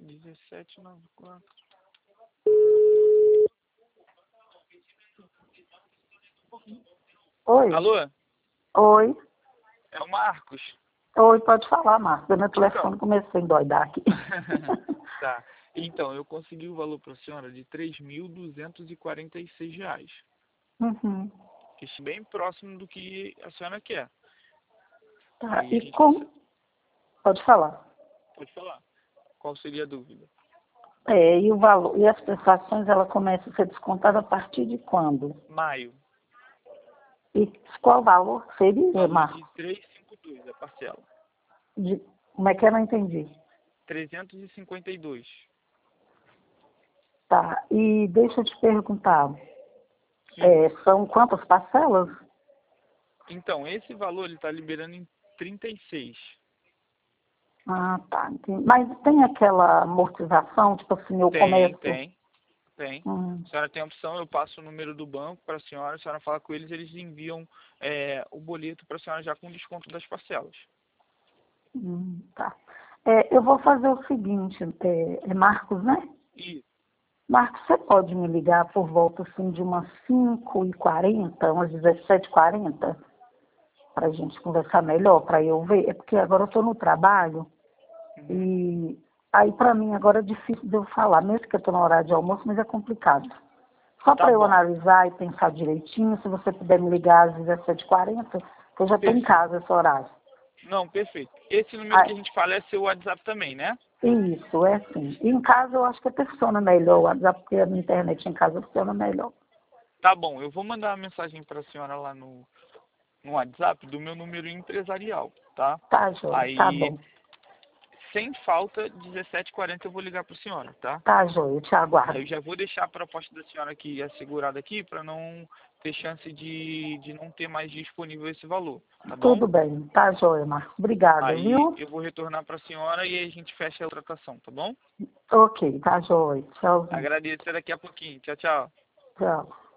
1794. Oi. Alô? Oi. É o Marcos. Oi, pode falar, Marcos. Meu Então. telefone começou a endoidar aqui. Tá. Então, eu consegui o valor para a senhora de R$ 3.246. Uhum. Que é bem próximo do que a senhora quer. Tá. Aí a E gente como... Pode falar. pode falar. Qual seria a dúvida? E o valor, e as prestações, ela começa a ser descontada a partir de quando? Maio. E qual valor seria, Valor Marcos? de 352 a parcela. Como é que eu não entendi? 352. Tá. E deixa eu te perguntar, Sim. são quantas parcelas? Então, esse valor ele está liberando em 36. Ah, tá. Entendi. Mas tem aquela amortização, tipo assim, eu começo... Tem. Hum, A senhora tem a opção, eu passo o número do banco para a senhora fala com eles, eles enviam o boleto para a senhora já com desconto das parcelas. tá. Eu vou fazer o seguinte, é Marcos, né? E, Marcos, você pode me ligar por volta assim, de umas 5h40, umas 17h40, para a gente conversar melhor, para eu ver? É porque agora eu estou no trabalho e aí para mim agora é difícil de eu falar, mesmo que eu estou no horário de almoço, mas é complicado. Só tá para eu bom, analisar e pensar direitinho, se você puder me ligar às 17h40, que eu já estou em perfeito. casa esse horário. Não, perfeito. Esse número Ah, que a gente fala é seu WhatsApp também, né? isso, é sim. E em casa eu acho que funciona melhor o WhatsApp, porque a minha internet em casa funciona melhor. Tá bom, eu vou mandar uma mensagem para a senhora lá no WhatsApp do meu número empresarial, tá? Tá, joia, tá Aí, bom. sem falta, 17h40 eu vou ligar para a senhora, tá? Tá, joia, eu te Aí aguardo. eu já vou deixar a proposta da senhora aqui assegurada aqui para não ter chance de não ter mais disponível esse valor, tá bom? Tudo bem, tá, joia, Marcos. Obrigada, Aí viu? eu vou retornar para a senhora e aí a gente fecha a tratação, tá bom? Ok, tá, joia. Tchauzinho. Agradeço até daqui a pouquinho. Tchau, tchau. Tchau.